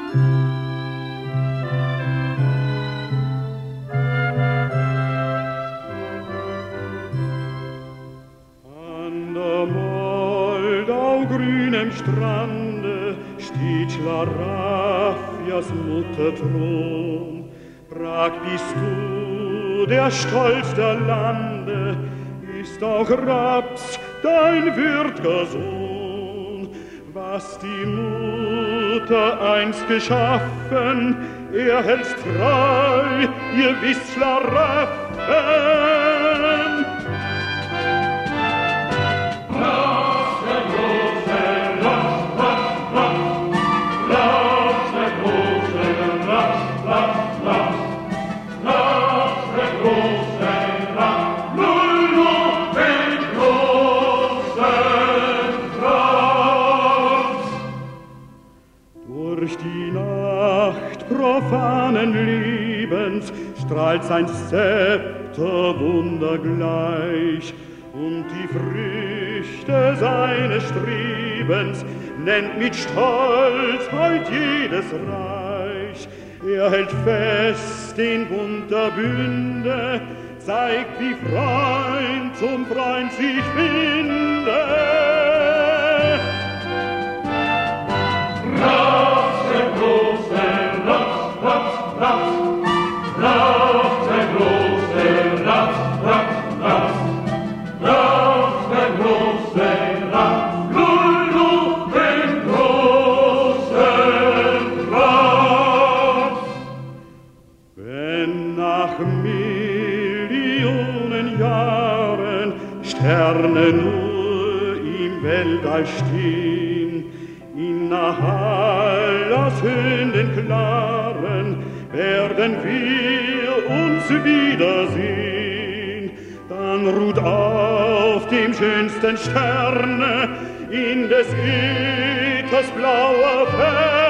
An der Moldau grünem Strande steht Schlaraffjas Mutterthron. Prag bist du, der Stolz der Lande, ist auch Raps dein würd'ger Sohn. Was die Mutter einst geschaffen, erhältst treu, ihr wisst Schlaraffen. Durch die Nacht profanen Lebens strahlt sein Zepter wundergleich, und die Früchte seines Strebens nennt mit Stolz heut jedes Reich. Er hält fest den Bund der Bünde, zeigt, wie Freund zum Freund sich findet. Wenn nach Millionen Jahren Sterne nur im Weltall stehen, in Nahallas Höhen den Klaren werden wir uns wiedersehen. Dann ruht auf dem schönsten Sterne in des Äthers blauer Ferne